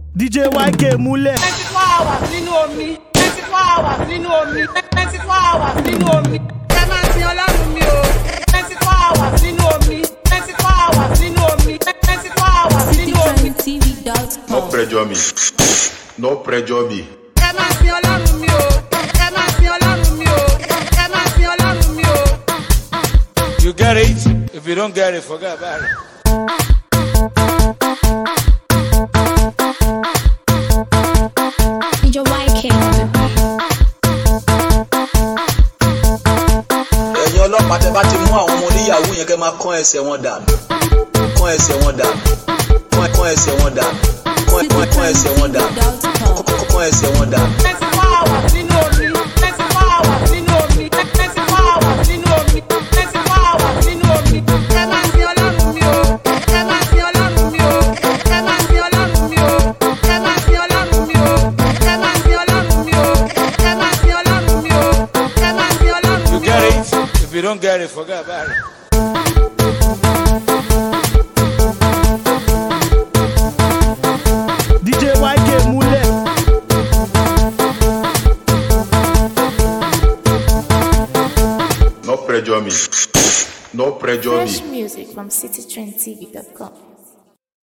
DJ YK múlẹ̀. 24 hours nínú omi 24 hours nínú omi 24 hours nínú omi ẹ máa sin ọlọ́run mi o 24 hours nínú omi 24 hours nínú omi 24 hours nínú omi. No pressure me. No pressure me. ẹ máa sin ọlọ́run mi o ẹ máa sin ọlọ́run mi o ẹ máa sin ọlọ́run mi o. You get it? If you don't get it, forget about it. DJ YK. Ẹ̀yin ọlọ́pàá tẹ́ bá ti mú àwọn ọmọ oníyàwó yẹn kẹ́ máa kán ẹsẹ̀ wọn dànù. Kán ẹsẹ̀ wọn dànù. Kán ẹsẹ̀ wọn dànù. Kán ẹsẹ̀ wọn dànù. Kán ẹsẹ̀ wọn dànù. 24 hours nínú omi 24 hours nínú omi 24 hours nínú omi 24 hours nínú omi ẹ máa sin ọlọ́run mi o ẹ máa sin ọlọ́run mi o ẹ máa sin ọlọ́run mi o ẹ máa sin ọlọ́run mi o ẹ máa sin ọlọ́run mi o ẹ máa sin ọlọ́run mi o ẹ máa sin ọlọ́run mi o. You get it? If you don't get it, forget about it. DJ YK múlẹ̀. No pressure me. No pressure me. Fresh music from citytrendtv.com.